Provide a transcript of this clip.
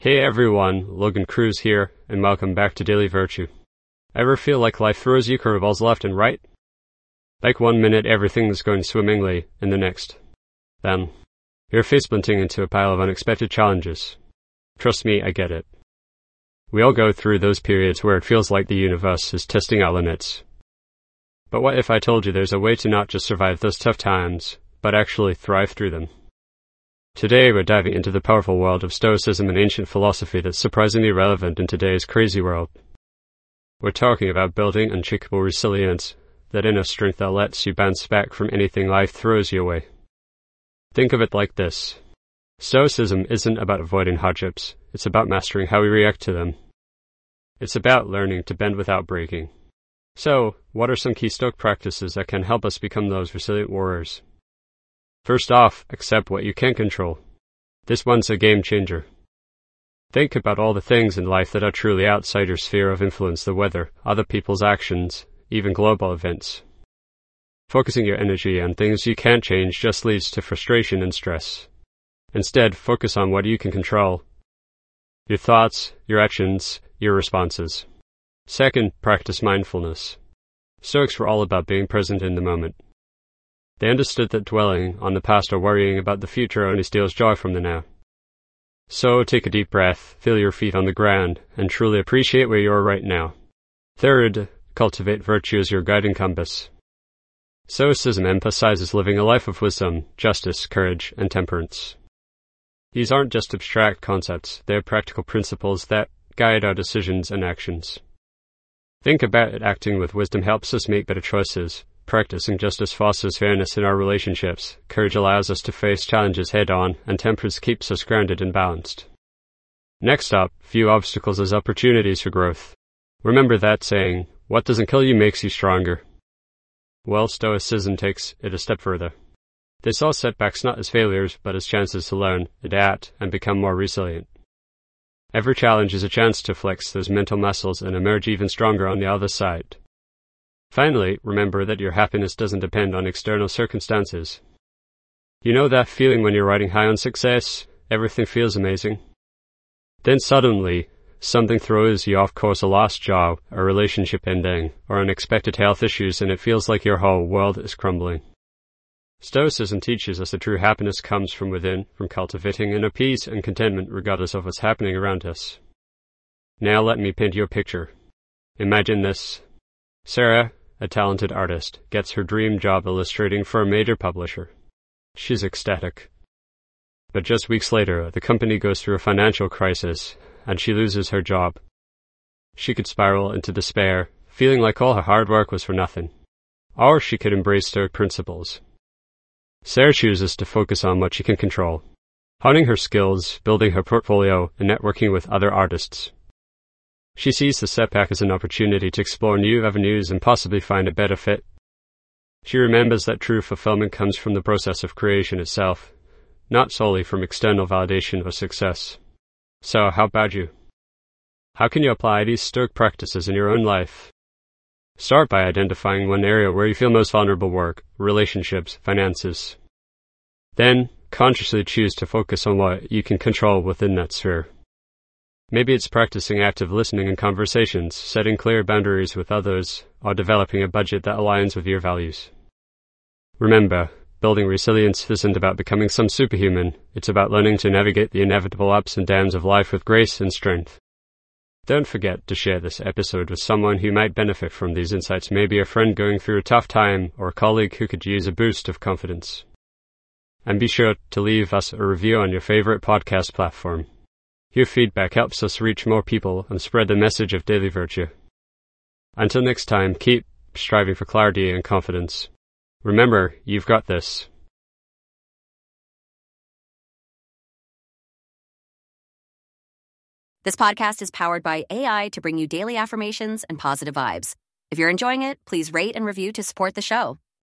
Hey everyone, Logan Cruz here, and welcome back to Daily Virtue. Ever feel like life throws you curveballs left and right? Like 1 minute everything's going swimmingly, and the next. Then, you're face-planting into a pile of unexpected challenges. Trust me, I get it. We all go through those periods where it feels like the universe is testing our limits. But what if I told you there's a way to not just survive those tough times, but actually thrive through them? Today we're diving into the powerful world of Stoicism and ancient philosophy that's surprisingly relevant in today's crazy world. We're talking about building unshakable resilience, that inner strength that lets you bounce back from anything life throws you away. Think of it like this. Stoicism isn't about avoiding hardships, it's about mastering how we react to them. It's about learning to bend without breaking. So, what are some key Stoic practices that can help us become those resilient warriors? First off, accept what you can control. This one's a game changer. Think about all the things in life that are truly outside your sphere of influence: the weather, other people's actions, even global events. Focusing your energy on things you can't change just leads to frustration and stress. Instead, focus on what you can control: your thoughts, your actions, your responses. Second, practice mindfulness. Stoics were all about being present in the moment. They understood that dwelling on the past or worrying about the future only steals joy from the now. So take a deep breath, feel your feet on the ground, and truly appreciate where you are right now. Third, cultivate virtue as your guiding compass. Stoicism emphasizes living a life of wisdom, justice, courage, and temperance. These aren't just abstract concepts, they are practical principles that guide our decisions and actions. Think about it: acting with wisdom helps us make better choices. Practicing justice fosters fairness in our relationships, courage allows us to face challenges head-on, and temperance keeps us grounded and balanced. Next up, view obstacles as opportunities for growth. Remember that saying, what doesn't kill you makes you stronger. Well, Stoicism takes it a step further. They saw setbacks not as failures, but as chances to learn, adapt, and become more resilient. Every challenge is a chance to flex those mental muscles and emerge even stronger on the other side. Finally, remember that your happiness doesn't depend on external circumstances. You know that feeling when you're riding high on success, everything feels amazing? Then suddenly, something throws you off course: a lost job, a relationship ending, or unexpected health issues, and it feels like your whole world is crumbling. Stoicism teaches us that true happiness comes from within, from cultivating inner peace and contentment regardless of what's happening around us. Now let me paint you a picture. Imagine this. Sarah, a talented artist, gets her dream job illustrating for a major publisher. She's ecstatic. But just weeks later, the company goes through a financial crisis, and she loses her job. She could spiral into despair, feeling like all her hard work was for nothing. Or she could embrace Stoic principles. Sarah chooses to focus on what she can control, honing her skills, building her portfolio, and networking with other artists. She sees the setback as an opportunity to explore new avenues and possibly find a better fit. She remembers that true fulfillment comes from the process of creation itself, not solely from external validation or success. So, how about you? How can you apply these Stoic practices in your own life? Start by identifying one area where you feel most vulnerable: work, relationships, finances. Then, consciously choose to focus on what you can control within that sphere. Maybe it's practicing active listening in conversations, setting clear boundaries with others, or developing a budget that aligns with your values. Remember, building resilience isn't about becoming some superhuman, it's about learning to navigate the inevitable ups and downs of life with grace and strength. Don't forget to share this episode with someone who might benefit from these insights, maybe a friend going through a tough time, or a colleague who could use a boost of confidence. And be sure to leave us a review on your favorite podcast platform. Your feedback helps us reach more people and spread the message of daily virtue. Until next time, keep striving for clarity and confidence. Remember, you've got this. This podcast is powered by AI to bring you daily affirmations and positive vibes. If you're enjoying it, please rate and review to support the show.